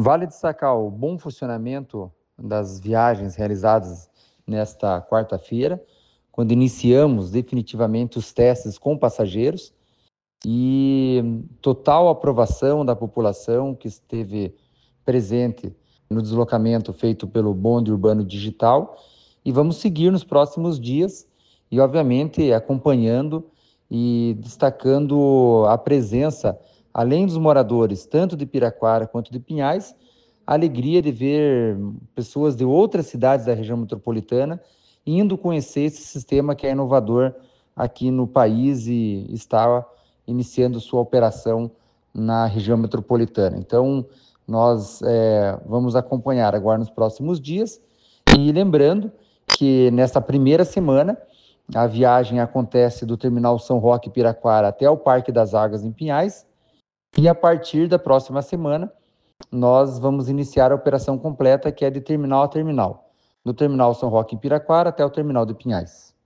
Vale destacar o bom funcionamento das viagens realizadas nesta quarta-feira, quando iniciamos definitivamente os testes com passageiros e total aprovação da população que esteve presente no deslocamento feito pelo bonde urbano digital, e vamos seguir nos próximos dias e, obviamente, acompanhando e destacando a presença, além dos moradores, tanto de Piraquara quanto de Pinhais, a alegria de ver pessoas de outras cidades da região metropolitana indo conhecer esse sistema que é inovador aqui no país e está iniciando sua operação na região metropolitana. Então, nós vamos acompanhar agora nos próximos dias e lembrando que nesta primeira semana a viagem acontece do Terminal São Roque Piraquara até o Parque das Águas em Pinhais, e a partir da próxima semana nós vamos iniciar a operação completa, que é de terminal a terminal, do Terminal São Roque em Piraquara até o Terminal de Pinhais.